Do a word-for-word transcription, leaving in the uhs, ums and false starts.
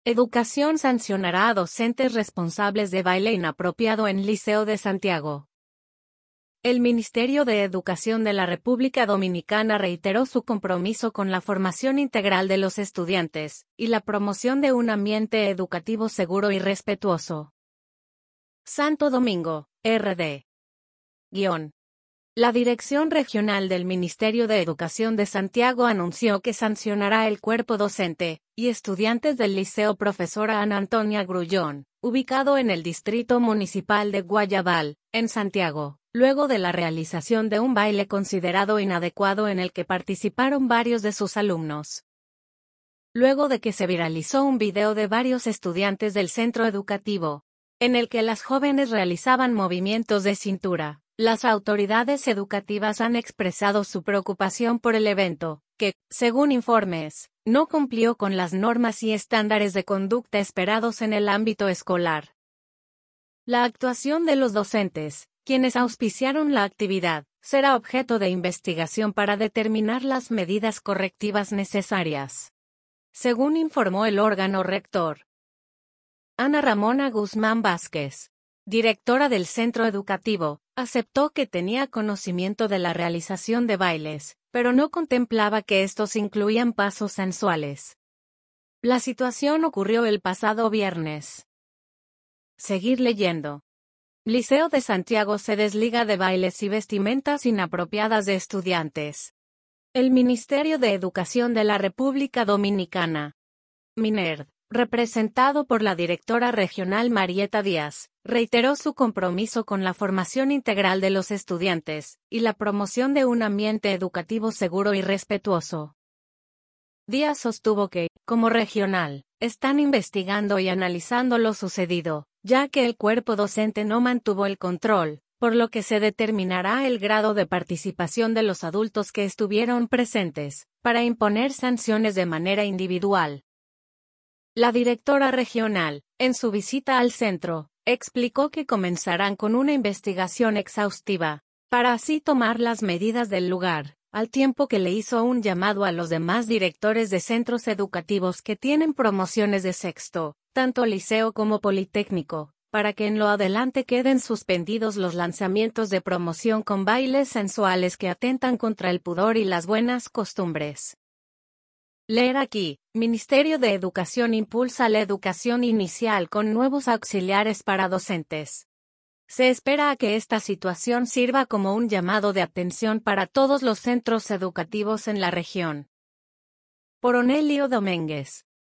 Educación sancionará a docentes responsables de baile inapropiado en Liceo de Santiago. El Ministerio de Educación de la República Dominicana reiteró su compromiso con la formación integral de los estudiantes y la promoción de un ambiente educativo seguro y respetuoso. Santo Domingo, R D. Guión. La Dirección Regional del Ministerio de Educación de Santiago anunció que sancionará el cuerpo docente y estudiantes del Liceo Profesora Ana Antonia Grullón, ubicado en el Distrito Municipal de Guayabal, en Santiago, luego de la realización de un baile considerado inadecuado en el que participaron varios de sus alumnos. Luego de que se viralizó un video de varios estudiantes del centro educativo, en el que las jóvenes realizaban movimientos de cintura, las autoridades educativas han expresado su preocupación por el evento, que, según informes, no cumplió con las normas y estándares de conducta esperados en el ámbito escolar. La actuación de los docentes, quienes auspiciaron la actividad, será objeto de investigación para determinar las medidas correctivas necesarias, según informó el órgano rector. Ana Ramona Guzmán Vázquez, directora del centro educativo, aceptó que tenía conocimiento de la realización de bailes, pero no contemplaba que estos incluían pasos sensuales. La situación ocurrió el pasado viernes. Seguir leyendo. Liceo de Santiago se desliga de bailes y vestimentas inapropiadas de estudiantes. El Ministerio de Educación de la República Dominicana, MINERD, representado por la directora regional Marieta Díaz, reiteró su compromiso con la formación integral de los estudiantes y la promoción de un ambiente educativo seguro y respetuoso. Díaz sostuvo que, como regional, están investigando y analizando lo sucedido, ya que el cuerpo docente no mantuvo el control, por lo que se determinará el grado de participación de los adultos que estuvieron presentes, para imponer sanciones de manera individual. La directora regional, en su visita al centro, explicó que comenzarán con una investigación exhaustiva, para así tomar las medidas del lugar, al tiempo que le hizo un llamado a los demás directores de centros educativos que tienen promociones de sexto, tanto liceo como politécnico, para que en lo adelante queden suspendidos los lanzamientos de promoción con bailes sensuales que atentan contra el pudor y las buenas costumbres. Leer aquí, Ministerio de Educación impulsa la educación inicial con nuevos auxiliares para docentes. Se espera a que esta situación sirva como un llamado de atención para todos los centros educativos en la región. Por Onelio Domínguez.